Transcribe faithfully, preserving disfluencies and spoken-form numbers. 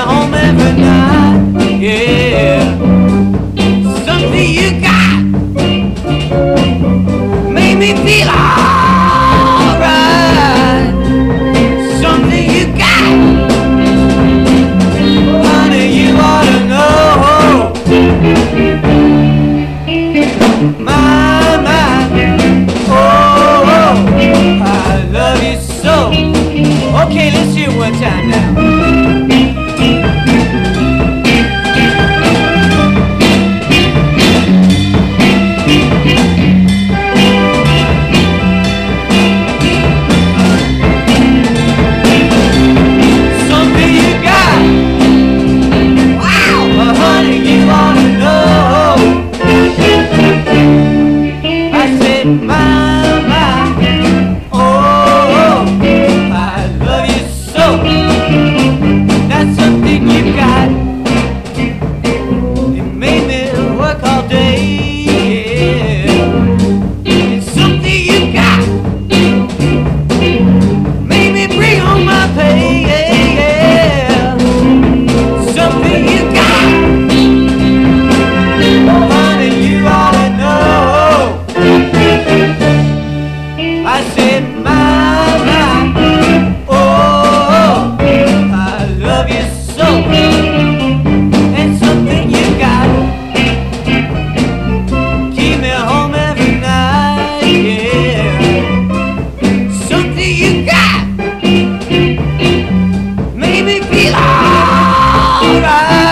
home every night. Yeah, something you got made me feel alright. Something you got, honey, you ought to know. My, my, oh, oh, I love you so. Okay, let's hear it one time now. Something you got, wow, well, honey, you ought to know. I said, my, my, oh, oh, I love you so. That's something you got. It made me work all day. Yeah. It's something you got. Made me bring home my pay. Yeah. Something you got. Honey, you ought to know. I said, my, my, oh, I love you so. And something you got, keep me home every night. Yeah, something you got, made me feel alright.